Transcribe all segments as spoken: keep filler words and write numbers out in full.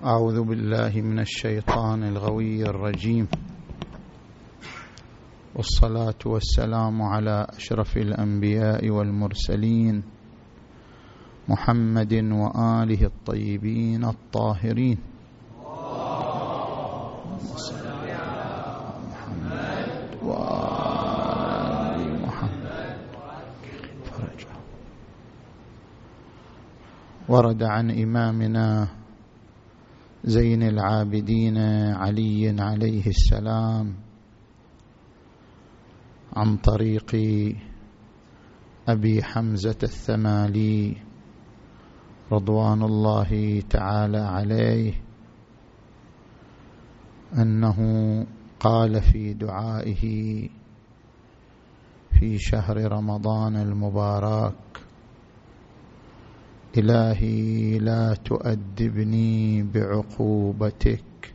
أعوذ بالله من الشيطان الغوي الرجيم، والصلاة والسلام على أشرف الأنبياء والمرسلين محمد وآله الطيبين الطاهرين. اللهم صل على محمد وآل محمد. فرجع. ورد عن إمامنا زين العابدين علي عليه السلام عن طريق أبي حمزة الثمالي رضوان الله تعالى عليه أنه قال في دعائه في شهر رمضان المبارك: إلهي لا تؤدبني بعقوبتك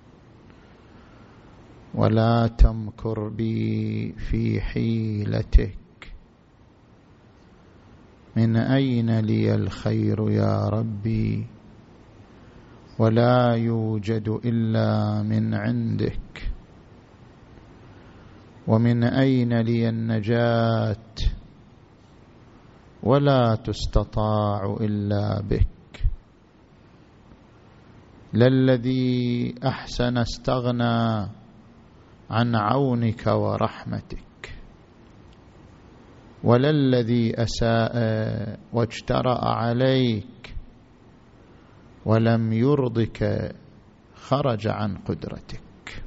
ولا تمكر بي في حيلتك، من أين لي الخير يا ربي ولا يوجد إلا من عندك، ومن أين لي النجاة ولا تستطاع إلا بك، للذي أحسن استغنى عن عونك ورحمتك، وللذي أساء واجترأ عليك ولم يرضك خرج عن قدرتك.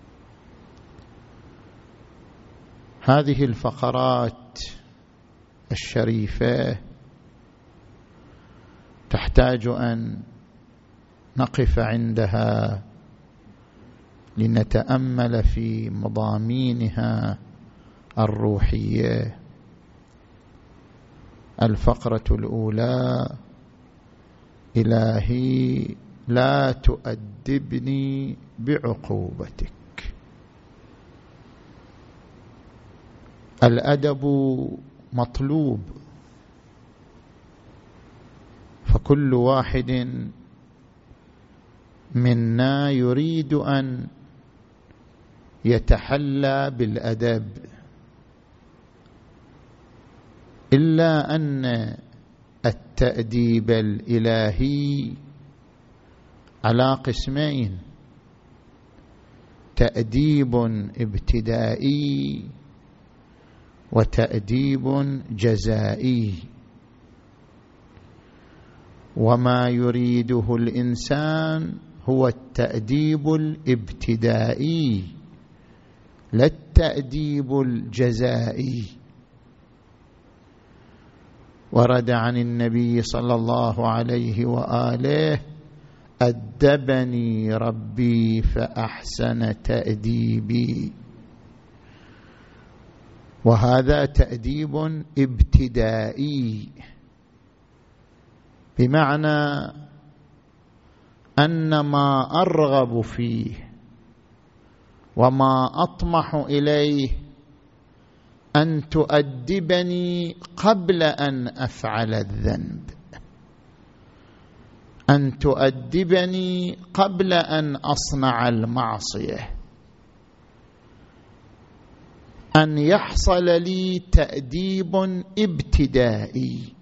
هذه الفقرات الشريفة تحتاج أن نقف عندها لنتأمل في مضامينها الروحية. الفقرة الأولى: إلهي لا تؤدبني بعقوبتك. الأدب مطلوب، فكل واحد منا يريد أن يتحلى بالأدب، إلا أن التأديب الإلهي على قسمين: تأديب ابتدائي وتأديب جزائي. وما يريده الإنسان هو التأديب الابتدائي لا التأديب الجزائي. ورد عن النبي صلى الله عليه وآله: أدبني ربي فأحسن تأديبي. وهذا تأديب ابتدائي، بمعنى أن ما أرغب فيه وما أطمح إليه أن تؤدبني قبل أن أفعل الذنب، أن تؤدبني قبل أن أصنع المعصية، أن يحصل لي تأديب ابتدائي.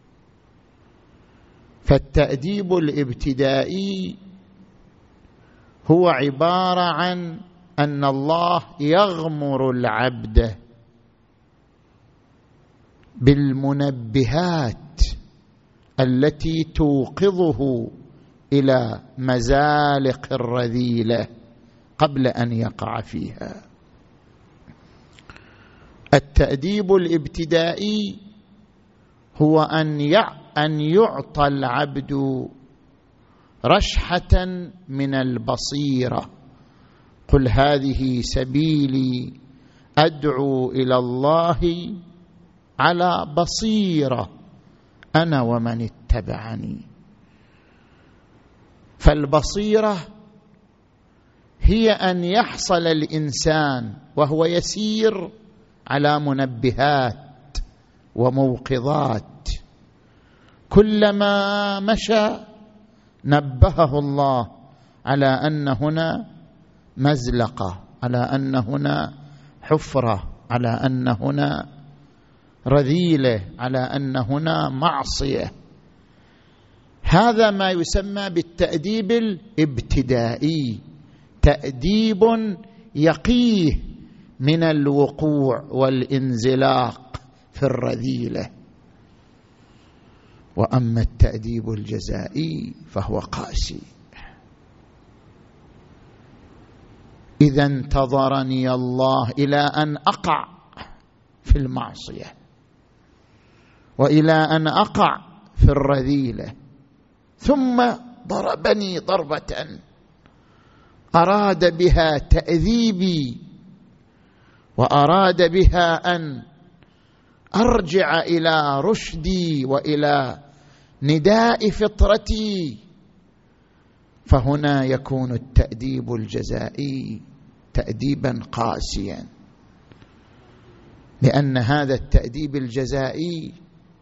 فالتأديب الابتدائي هو عبارة عن أن الله يغمر العبد بالمنبهات التي توقظه إلى مزالق الرذيلة قبل أن يقع فيها. التأديب الابتدائي هو أن أن يعطى العبد رشحة من البصيرة: قل هذه سبيلي أدعو إلى الله على بصيرة أنا ومن اتبعني. فالبصيرة هي أن يحصل الإنسان وهو يسير على منبهات وموقظات، كلما مشى نبهه الله على أن هنا مزلقة، على أن هنا حفرة، على أن هنا رذيلة، على أن هنا معصية. هذا ما يسمى بالتأديب الابتدائي، تأديب يقيه من الوقوع والانزلاق في الرذيلة. وأما التأديب الجزائي فهو قاسي. إذا انتظرني الله إلى أن أقع في المعصية وإلى أن أقع في الرذيلة، ثم ضربني ضربة أراد بها تأديبي، وأراد بها أن أرجع إلى رشدي وإلى نداء فطرتي. فهنا يكون التأديب الجزائي تأديبا قاسيا، لأن هذا التأديب الجزائي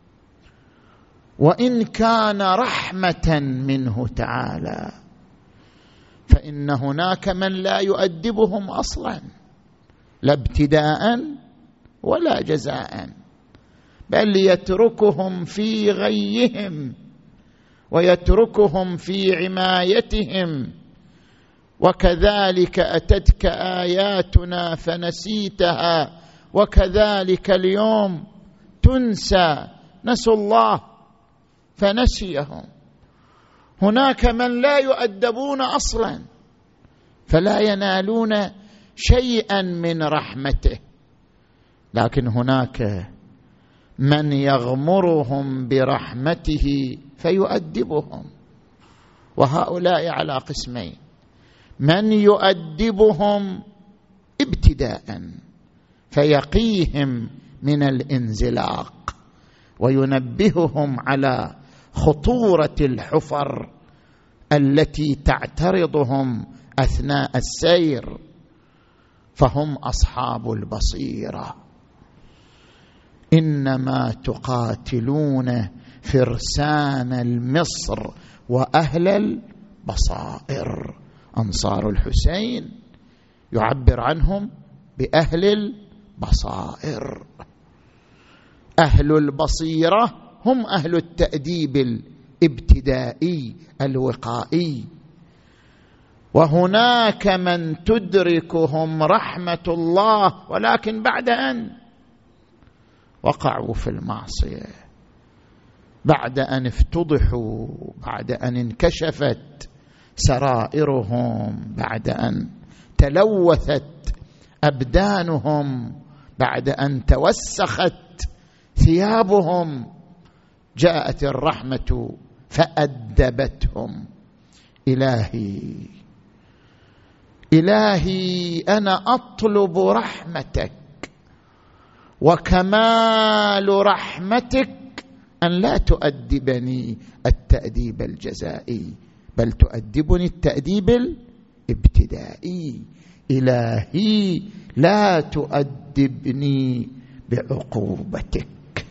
وإن كان رحمة منه تعالى، فإن هناك من لا يؤدبهم أصلا، لا ابتداء ولا جزاء، بل يتركهم في غيهم ويتركهم في عمايتهم. وكذلك أتتك آياتنا فنسيتها وكذلك اليوم تنسى، نسوا الله فنسيهم. هناك من لا يؤدبون أصلا فلا ينالون شيئا من رحمته، لكن هناك من يغمرهم برحمته فيؤدبهم. وهؤلاء على قسمين: من يؤدبهم ابتداء فيقيهم من الانزلاق وينبههم على خطورة الحفر التي تعترضهم أثناء السير، فهم أصحاب البصيرة. إنما تقاتلون فرسان المصر وأهل البصائر. أنصار الحسين يعبر عنهم بأهل البصائر. أهل البصيرة هم أهل التأديب الابتدائي الوقائي. وهناك من تدركهم رحمة الله ولكن بعد أن وقعوا في المعصية، بعد أن افتضحوا، بعد أن انكشفت سرائرهم، بعد أن تلوثت أبدانهم، بعد أن توسخت ثيابهم، جاءت الرحمة فأدبتهم. إلهي إلهي أنا أطلب رحمتك، وكمال رحمتك أن لا تؤدبني التأديب الجزائي، بل تؤدبني التأديب الابتدائي. إلهي لا تؤدبني بعقوبتك،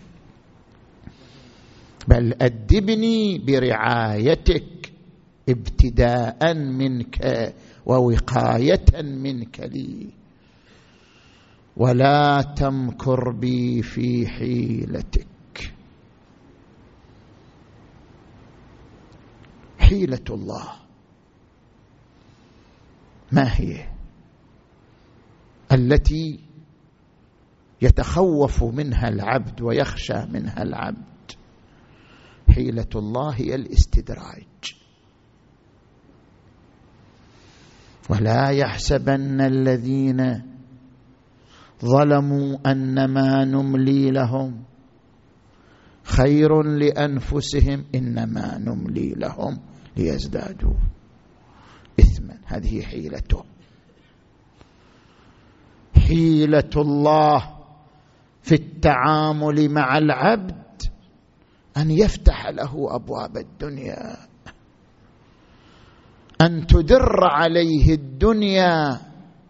بل أدبني برعايتك ابتداء منك ووقاية منك لي، ولا تمكر بي في حيلتك. حيلة الله ما هي؟ التي يتخوف منها العبد ويخشى منها العبد. حيلة الله هي الاستدراج. ولا يحسبن الذين ظلموا أنما نملي لهم خير لأنفسهم إنما نملي لهم ليزدادوا إثما. هذه حيلته. حيلة الله في التعامل مع العبد أن يفتح له أبواب الدنيا، أن تدر عليه الدنيا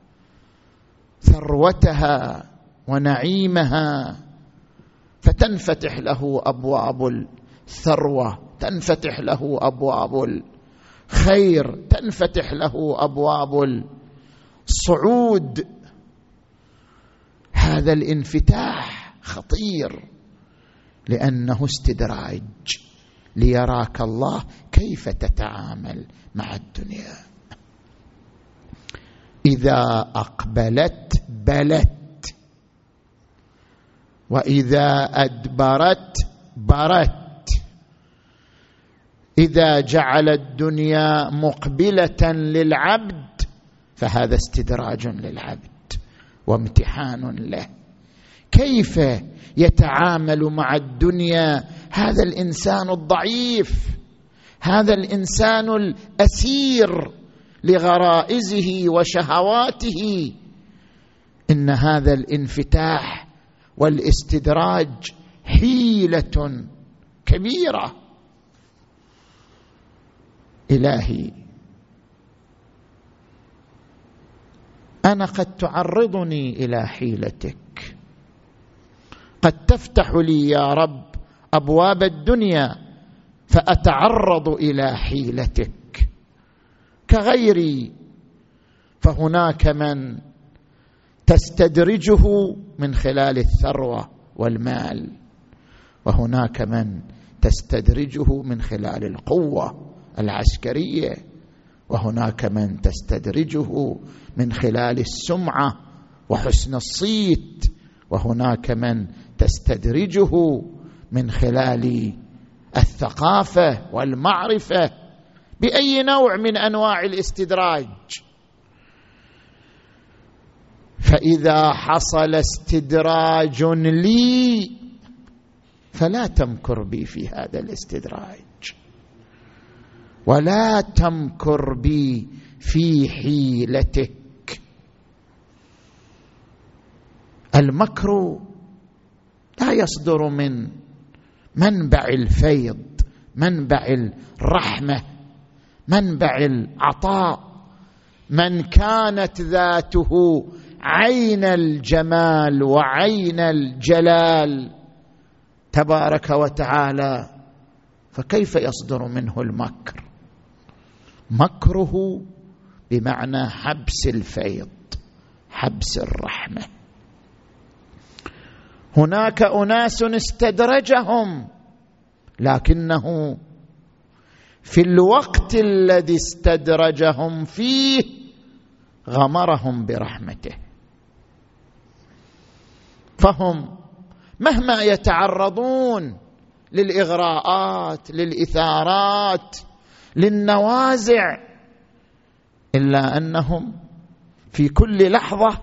ثروتها ونعيمها، فتنفتح له أبواب الثروة، تنفتح له أبواب خير تنفتح له أبواب الصعود. هذا الانفتاح خطير لأنه استدراج ليراك الله كيف تتعامل مع الدنيا. إذا أقبلت بلت، وإذا أدبرت برت. إذا جعل الدنيا مقبلة للعبد فهذا استدراج للعبد وامتحان له. كيف يتعامل مع الدنيا هذا الإنسان الضعيف، هذا الإنسان الأسير لغرائزه وشهواته؟ إن هذا الانفتاح والاستدراج حيلة كبيرة. إلهي، أنا قد تعرضني إلى حيلتك، قد تفتح لي يا رب أبواب الدنيا فأتعرض إلى حيلتك كغيري. فهناك من تستدرجه من خلال الثروة والمال، وهناك من تستدرجه من خلال القوة العسكرية، وهناك من تستدرجه من خلال السمعة وحسن الصيت، وهناك من تستدرجه من خلال الثقافة والمعرفة. بأي نوع من أنواع الاستدراج؟ فإذا حصل استدراج لي فلا تمكر بي في هذا الاستدراج، ولا تمكر بي في حيلتك. المكر لا يصدر من منبع الفيض، منبع الرحمة، منبع العطاء. من كانت ذاته عين الجمال وعين الجلال تبارك وتعالى فكيف يصدر منه المكر؟ مكره بمعنى حبس الفيض، حبس الرحمة. هناك أناس استدرجهم، لكنه في الوقت الذي استدرجهم فيه غمرهم برحمته، فهم مهما يتعرضون للإغراءات، للإثارات، للنوازع، إلا أنهم في كل لحظة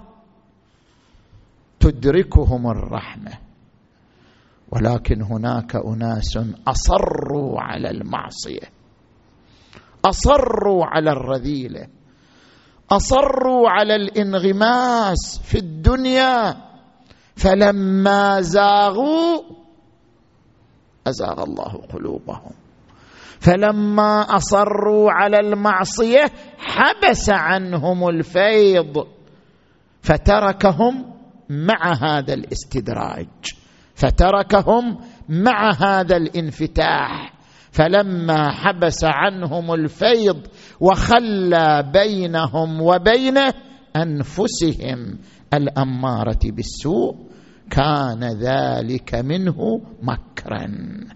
تدركهم الرحمة. ولكن هناك أناس أصروا على المعصية، أصروا على الرذيلة، أصروا على الانغماس في الدنيا، فلما زاغوا أزاغ الله قلوبهم. فلما أصروا على المعصية حبس عنهم الفيض فتركهم مع هذا الاستدراج، فتركهم مع هذا الانفتاح. فلما حبس عنهم الفيض وخلى بينهم وبين أنفسهم الأمارة بالسوء كان ذلك منه مكرا،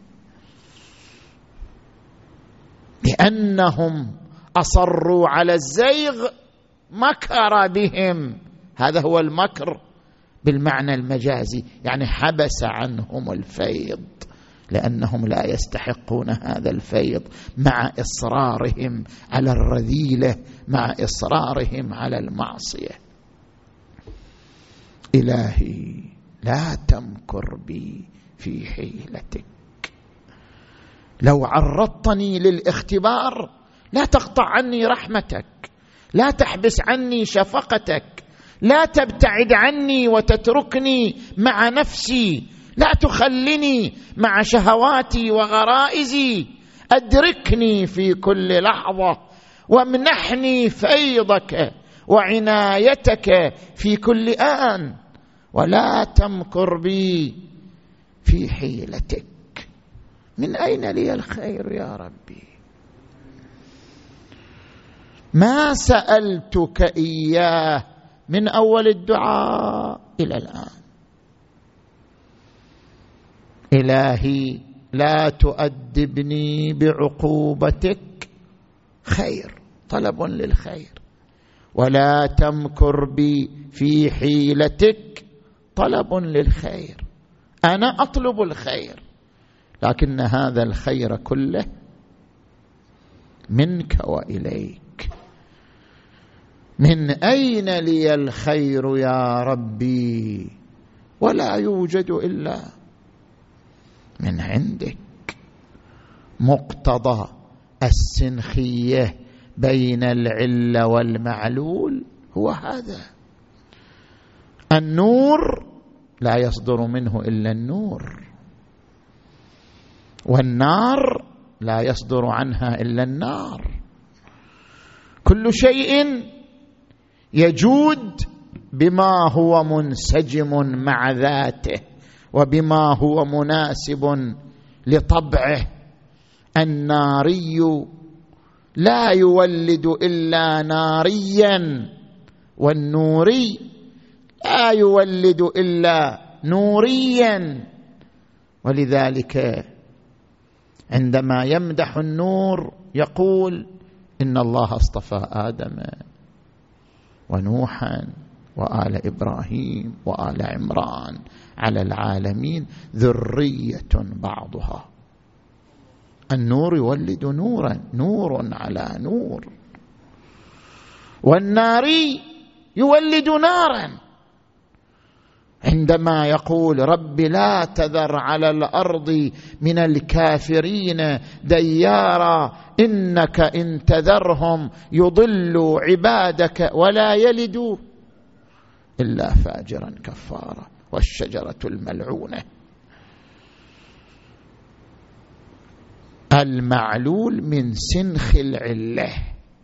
لأنهم أصروا على الزيغ مكر بهم. هذا هو المكر بالمعنى المجازي، يعني حبس عنهم الفيض لأنهم لا يستحقون هذا الفيض، مع إصرارهم على الرذيلة، مع إصرارهم على المعصية. إلهي لا تمكر بي في حيلتك. لو عرضتني للاختبار لا تقطع عني رحمتك، لا تحبس عني شفقتك، لا تبتعد عني وتتركني مع نفسي، لا تخلني مع شهواتي وغرائزي. أدركني في كل لحظة وامنحني فيضك وعنايتك في كل آن، ولا تمكر بي في حيلتك. من أين لي الخير يا ربي؟ ما سألتك إياه من أول الدعاء إلى الآن. إلهي لا تؤدبني بعقوبتك، خير، طلب للخير، ولا تمكر بي في حيلتك، طلب للخير. أنا أطلب الخير، لكن هذا الخير كله منك وإليك. من أين لي الخير يا ربي؟ ولا يوجد إلا من عندك. مقتضى السنخية بين العلة والمعلول هو هذا. النور لا يصدر منه إلا النور، والنار لا يصدر عنها إلا النار. كل شيء يجود بما هو منسجم مع ذاته وبما هو مناسب لطبعه. الناري لا يولد إلا ناريا، والنوري لا يولد إلا نوريا. ولذلك عندما يمدح النور يقول إن الله اصطفى آدم ونوحا وآل إبراهيم وآل عمران على العالمين ذرية بعضها. النور يولد نورا، نور على نور، والناري يولد نارا. عندما يقول رب لا تذر على الأرض من الكافرين ديارا إنك إن تذرهم يضلوا عبادك ولا يلدوا إلا فاجرا كفارا، والشجرة الملعونة. المعلول من سنخ العلة.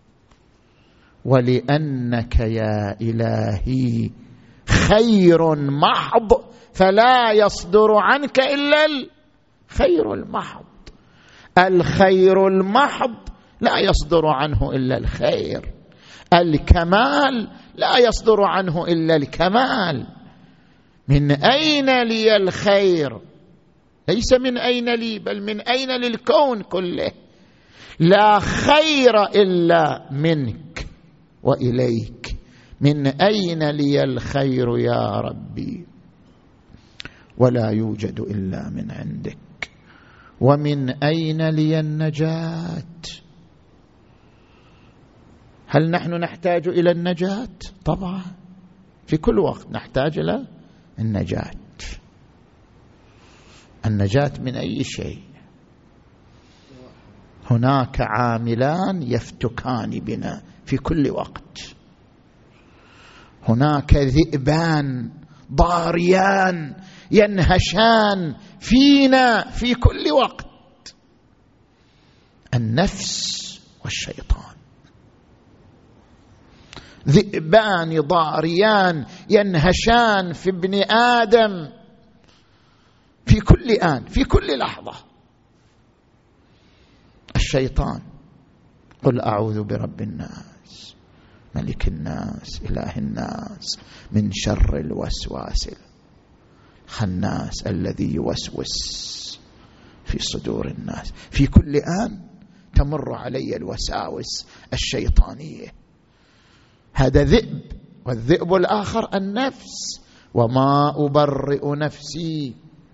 ولأنك يا إلهي خير محض فلا يصدر عنك إلا الخير المحض. الخير المحض لا يصدر عنه إلا الخير. الكمال لا يصدر عنه إلا الكمال. من أين لي الخير؟ ليس من أين لي، بل من أين للكون كله. لا خير إلا منك وإليك. من أين لي الخير يا ربي؟ ولا يوجد إلا من عندك. ومن أين لي النجاة؟ هل نحن نحتاج إلى النجاة؟ طبعا في كل وقت نحتاج إلى النجاة. النجاة من أي شيء. هناك عاملان يفتكان بنا في كل وقت. هناك ذئبان ضاريان ينهشان فينا في كل وقت، النفس والشيطان. ذئبان ضاريان ينهشان في ابن آدم في كل آن في كل لحظة. الشيطان قل أعوذ برب الناس ملك الناس إله الناس من شر الوسواس الخناس الذي يوسوس في صدور الناس. في كل آن تمر علي الوساوس الشيطانية. هذا ذئب، والذئب الآخر النفس. وما أبرئ نفسي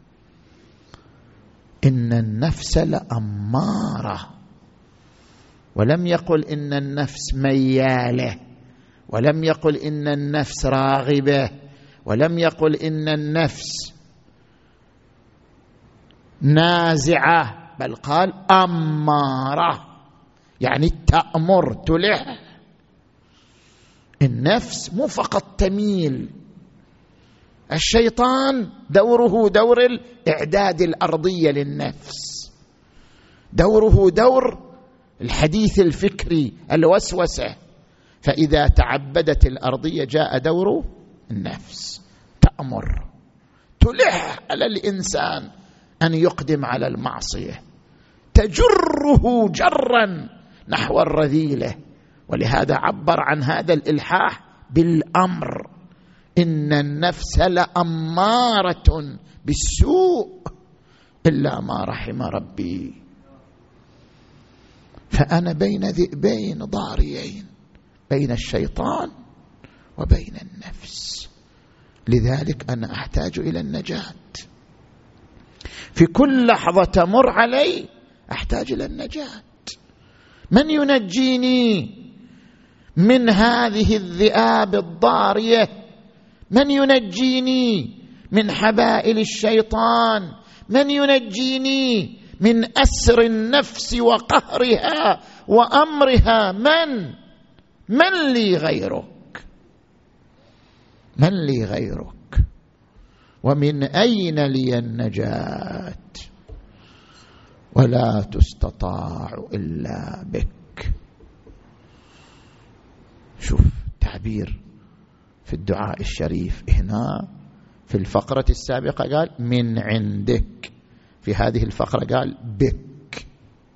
إن النفس لأمارة. ولم يقل إن النفس ميالة، ولم يقل إن النفس راغبة، ولم يقل إن النفس نازعة، بل قال أمارة، يعني تأمر تلح. النفس مو فقط تميل. الشيطان دوره دور الإعداد الأرضية للنفس، دوره دور الحديث الفكري الوسوسة. فإذا تعبدت الأرضية جاء دور النفس، تأمر تلح على الإنسان أن يقدم على المعصية، تجره جرا نحو الرذيلة ولهذا عبر عن هذا الإلحاح بالأمر: إن النفس لأمارة بالسوء إلا ما رحم ربي. فأنا بين ذئبين ضاريين، بين الشيطان وبين النفس، لذلك أنا أحتاج إلى النجاة. في كل لحظة تمر علي أحتاج إلى النجاة. من ينجيني من هذه الذئاب الضارية؟ من ينجيني من حبائل الشيطان؟ من ينجيني من أسر النفس وقهرها وأمرها؟ من من لي غيرك؟ من لي غيرك؟ ومن أين لي النجاة؟ ولا تستطاع إلا بك. شوف تعبير في الدعاء الشريف هنا. في الفقرة السابقة قال من عندك، في هذه الفقرة قال بك.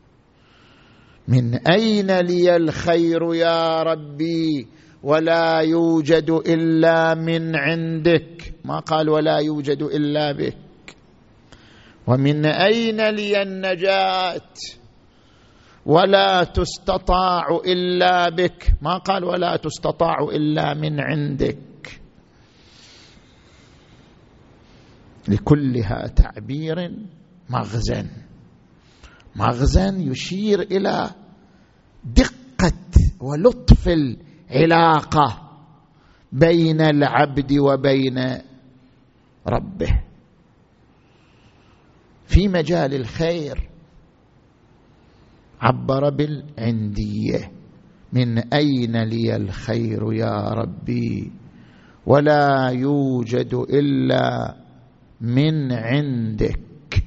من أين لي الخير يا ربي؟ ولا يوجد إلا من عندك، ما قال ولا يوجد إلا بك. ومن أين لي النجاة؟ ولا تستطاع إلا بك، ما قال ولا تستطاع إلا من عندك. لكلها تعبير مغزى، مغزى يشير إلى دقة ولطف العلاقة بين العبد وبين ربه. في مجال الخير عبر بالعندية: من أين لي الخير يا ربي؟ ولا يوجد إلا من عندك.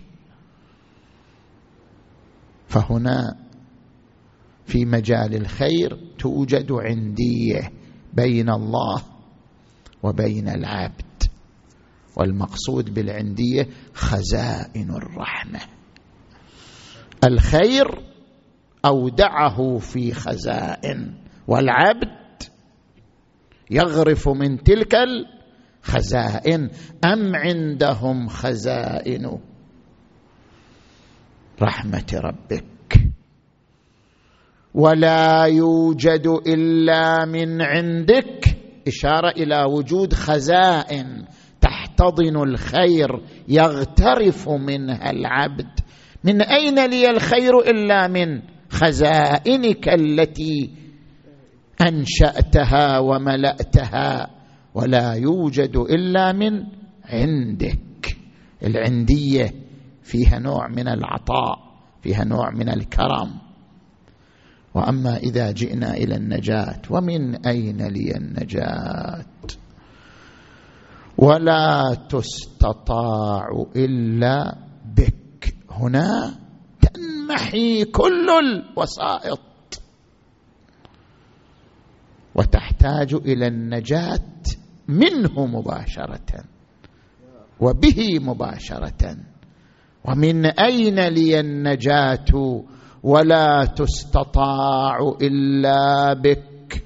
فهنا في مجال الخير توجد عندية بين الله وبين العبد، والمقصود بالعندية خزائن الرحمة. الخير أودعه في خزائن، والعبد يغرف من تلك الخزائن. أم عندهم خزائن رحمة ربك؟ ولا يوجد إلا من عندك، إشارة إلى وجود خزائن تحتضن الخير يغترف منها العبد. من أين لي الخير إلا من خزائنك التي أنشأتها وملأتها؟ ولا يوجد إلا من عندك. العندية فيها نوع من العطاء، فيها نوع من الكرم. وأما إذا جئنا إلى النجاة: ومن أين لي النجاة؟ ولا تستطاع إلا بك. هنا تنمحي كل الوسائط وتحتاج إلى النجاة منه مباشرة وبه مباشرة. ومن أين لي النجاة؟ ولا تستطاع إلا بك.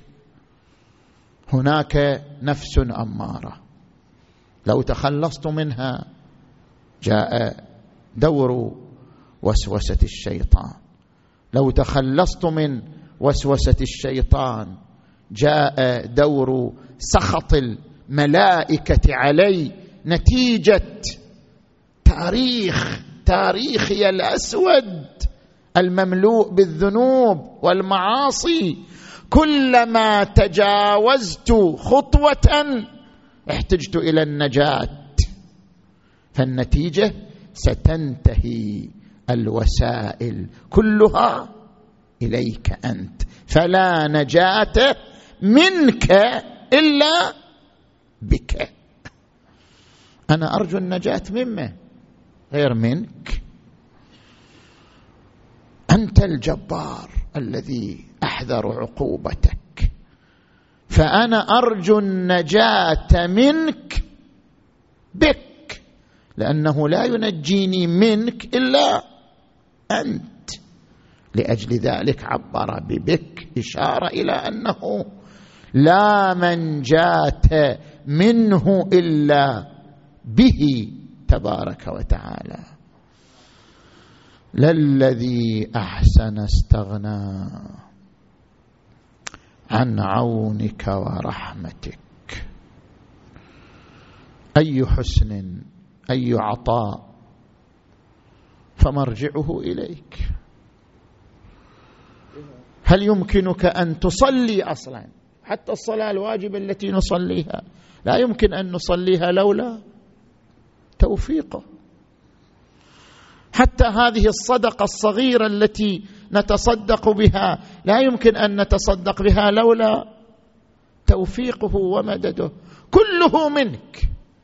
هناك نفس أمارة، لو تخلصت منها جاء دور وسوسة الشيطان. لو تخلصت من وسوسة الشيطان جاء دور سخط الملائكة علي، نتيجة تاريخ تاريخي الأسود المملوء بالذنوب والمعاصي. كلما تجاوزت خطوة احتجت إلى النجاة، فالنتيجة ستنتهي الوسائل كلها إليك أنت، فلا نجاة منك إلا بك. أنا أرجو النجاة مما غير منك. أنت الجبار الذي أحذر عقوبتك، فأنا أرجو النجاة منك بك، لأنه لا ينجيني منك إلا أنت. لأجل ذلك عبر ببك إشارة إلى أنه لا منجاة منه إلا به تبارك وتعالى. للذي أحسن استغنى عن عونك ورحمتك. أي حسن أي عطاء فمرجعه إليك. هل يمكنك أن تصلي أصلا؟ حتى الصلاة الواجبة التي نصليها لا يمكن أن نصليها لولا توفيقه. حتى هذه الصدقة الصغيرة التي نتصدق بها لا يمكن أن نتصدق بها لولا توفيقه ومدده. كله منك.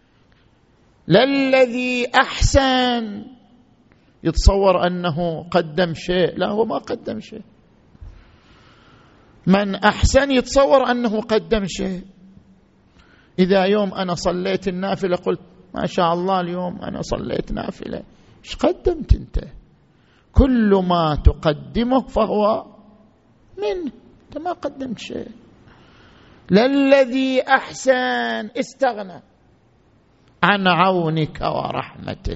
للذي أحسن يتصور أنه قدم شيء، لا، هو ما قدم شيء. من أحسن يتصور أنه قدم شيء. إذا يوم أنا صليت النافلة قلت ما شاء الله اليوم أنا صليت نافلة، إيش قدمت أنت؟ كل ما تقدمه فهو منه، أنت ما قدمت شيء. للذي أحسن استغنى عن عونك ورحمتك.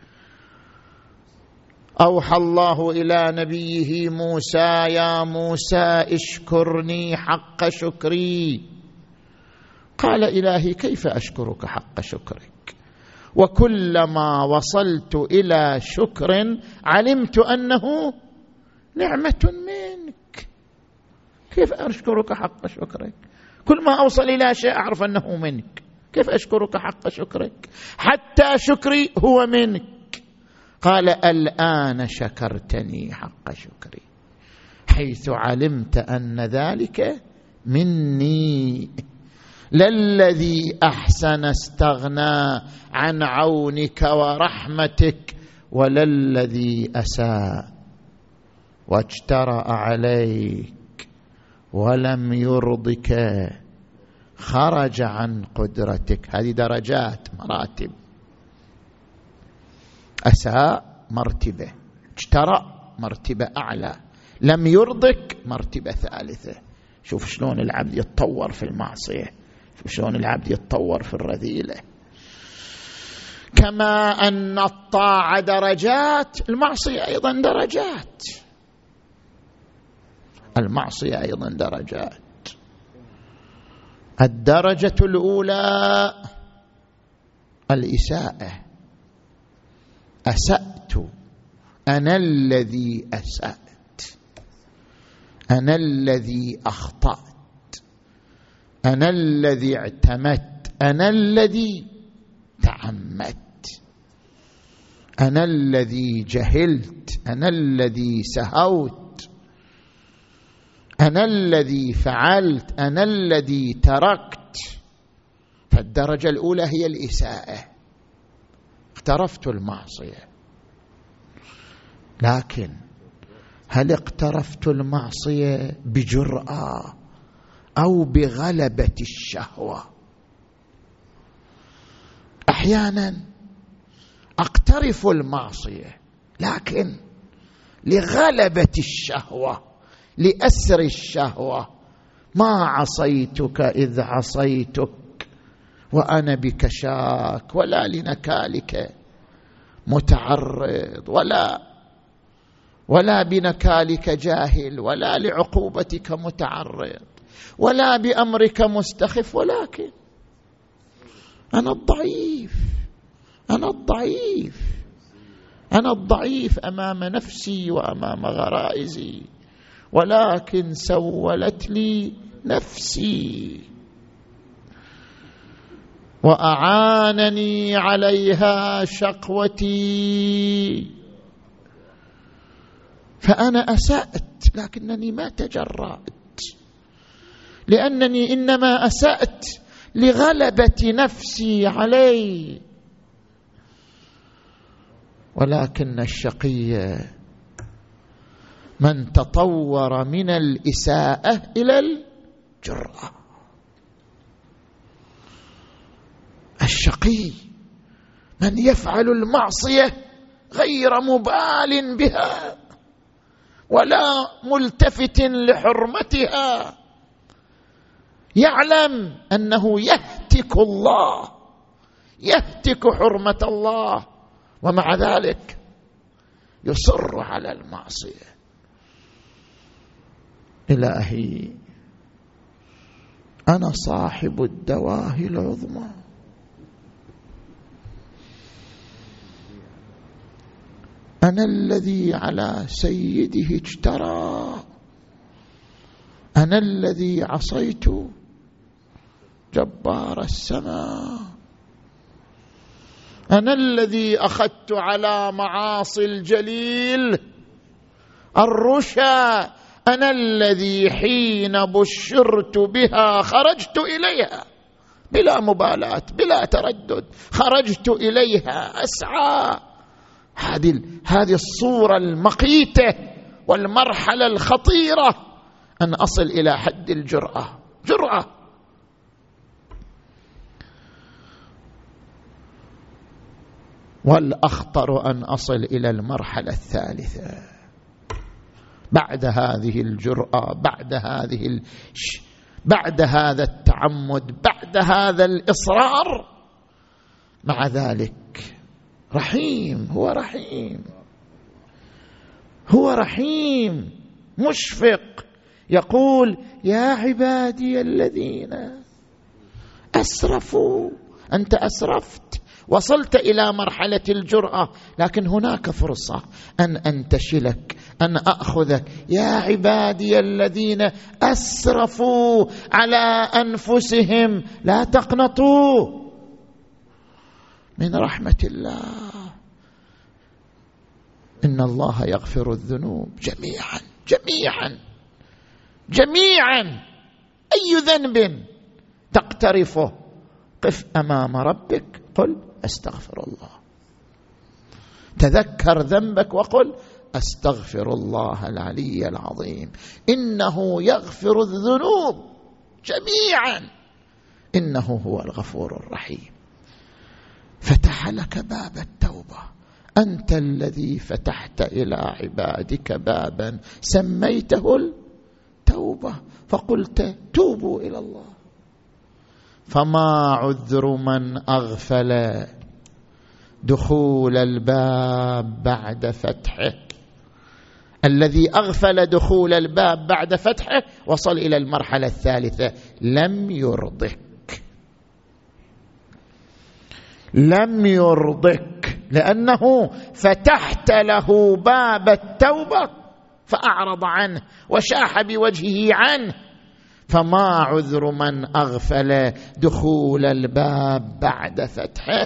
أوحى الله إلى نبيه موسى: يا موسى اشكرني حق شكري. قال: إلهي كيف أشكرك حق شكرك؟ وكلما وصلت إلى شكر علمت أنه نعمة منك. كيف أشكرك حق شكرك؟ كل ما أوصل إلى شيء أعرف أنه منك، كيف أشكرك حق شكرك؟ حتى شكري هو منك. قال: الآن شكرتني حق شكري، حيث علمت أن ذلك مني. للذي أحسن استغنى عن عونك ورحمتك، وللذي أساء واجترأ عليك ولم يرضك خرج عن قدرتك. هذه درجات مراتب. أساء مرتبة، اجترأ مرتبة أعلى، لم يرضك مرتبة ثالثة. شوف شلون العبد يتطور في المعصية، شوف شلون العبد يتطور في الرذيلة. كما أن الطاعة درجات، المعصية أيضا درجات. المعصية أيضا درجات. الدرجة الأولى الإساءة. أسأت، أنا الذي أسأت، أنا الذي أخطأت، أنا الذي اعتمدت، أنا الذي تعمدت، أنا الذي جهلت، أنا الذي سهوت، أنا الذي فعلت، أنا الذي تركت. فالدرجة الأولى هي الإساءة، اقترفت المعصية. لكن هل اقترفت المعصية بجرأة أو بغلبة الشهوة؟ أحيانا أقترف المعصية لكن لغلبة الشهوة، لأسر الشهوة. ما عصيتك إذ عصيتك وأنا بك شاك، ولا لنكالك متعرض، ولا ولا بنكالك جاهل، ولا لعقوبتك متعرض، ولا بأمرك مستخف، ولكن أنا الضعيف، أنا الضعيف، أنا الضعيف أمام نفسي وأمام غرائزي، ولكن سولت لي نفسي وأعانني عليها شقوتي. فأنا أسأت لكنني ما تجرأت، لأنني إنما أسأت لغلبة نفسي علي. ولكن الشقي من تطور من الإساءة إلى الجرأة. الشقي من يفعل المعصية غير مبال بها، ولا ملتفت لحرمتها، يعلم أنه يهتك الله، يهتك حرمة الله، ومع ذلك يصر على المعصية. إلهي أنا صاحب الدواهي العظمى، أنا الذي على سيده اجترى، أنا الذي عصيت جبار السماء، أنا الذي أخذت على معاصي الجليل الرشا، أنا الذي حين بشرت بها خرجت إليها بلا مبالاة بلا تردد، خرجت إليها أسعى. هذه هذه الصورة المقيتة والمرحلة الخطيرة، أن أصل إلى حد الجرأة، جرأة. والأخطر أن أصل إلى المرحلة الثالثة بعد هذه الجرأة، بعد هذه الش... بعد هذا التعمد، بعد هذا الإصرار، مع ذلك رحيم، هو رحيم، هو رحيم مشفق، يقول يا عبادي الذين أسرفوا. أنت أسرفت، وصلت إلى مرحلة الجرأة، لكن هناك فرصة أن أنتشلك، أن أخذك. يا عبادي الذين أسرفوا على أنفسهم لا تقنطوا من رحمة الله، إن الله يغفر الذنوب جميعا جميعا جميعا. أي ذنب تقترفه قف أمام ربك قل أستغفر الله، تذكر ذنبك وقل أستغفر الله العلي العظيم، إنه يغفر الذنوب جميعا، إنه هو الغفور الرحيم. فتح لك باب التوبة، أنت الذي فتحت إلى عبادك بابا سميته التوبة، فقلت توبوا إلى الله. فما عذر من أغفل دخول الباب بعد فتحه. الذي أغفل دخول الباب بعد فتحه وصل إلى المرحلة الثالثة، لم يرضك، لم يرضك، لأنه فتحت له باب التوبة فأعرض عنه وشاح بوجهه عنه. فما عذر من أغفل دخول الباب بعد فتحه.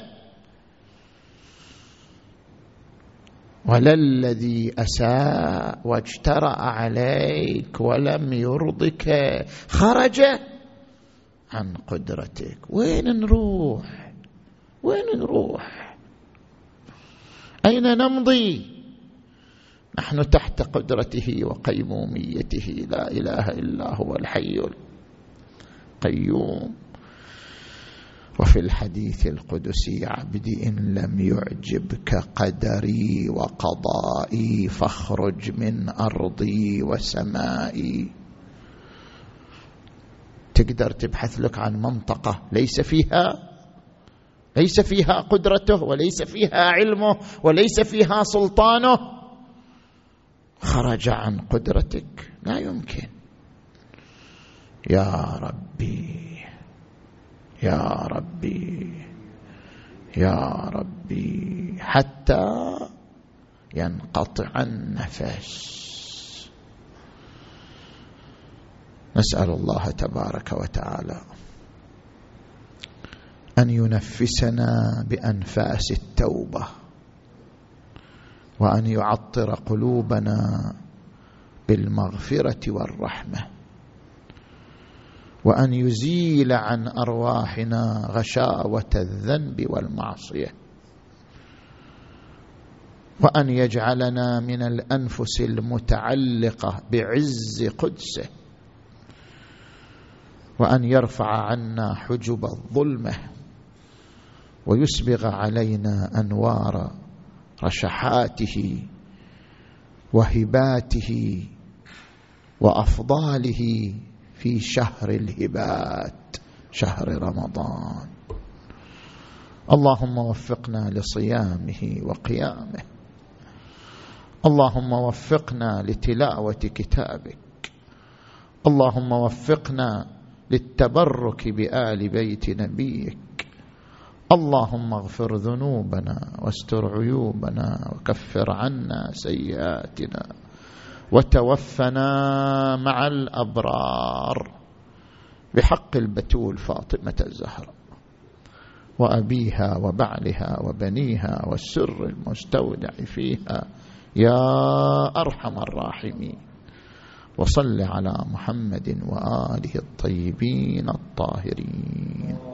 ولا الذي أساء واجترأ عليك ولم يرضك خرج عن قدرتك. وين نروح؟ وين نروح؟ أين نمضي؟ نحن تحت قدرته وقيموميته، لا إله إلا هو الحي القيوم. وفي الحديث القدسي عبدي إن لم يعجبك قدري وقضائي فاخرج من أرضي وسمائي. تقدر تبحث لك عن منطقة ليس فيها ليس فيها قدرته وليس فيها علمه وليس فيها سلطانه، خرج عن قدرتك، لا يمكن. يا ربي يا ربي يا ربي، حتى ينقطع النفس. نسأل الله تبارك وتعالى أن ينفسنا بأنفاس التوبة، وأن يعطر قلوبنا بالمغفرة والرحمة، وأن يزيل عن أرواحنا غشاوة الذنب والمعصية، وأن يجعلنا من الأنفس المتعلقة بعز قدسه، وأن يرفع عنا حجب الظلمة ويسبغ علينا أنوار رشحاته وهباته وأفضاله في شهر الهبات شهر رمضان. اللهم وفقنا لصيامه وقيامه، اللهم وفقنا لتلاوة كتابك، اللهم وفقنا للتبرك بآل بيت نبيك، اللهم اغفر ذنوبنا واستر عيوبنا وكفر عنا سيئاتنا وتوفنا مع الأبرار بحق البتول فاطمة الزهراء وأبيها وبعلها وبنيها والسر المستودع فيها يا أرحم الراحمين. وصل على محمد وآله الطيبين الطاهرين.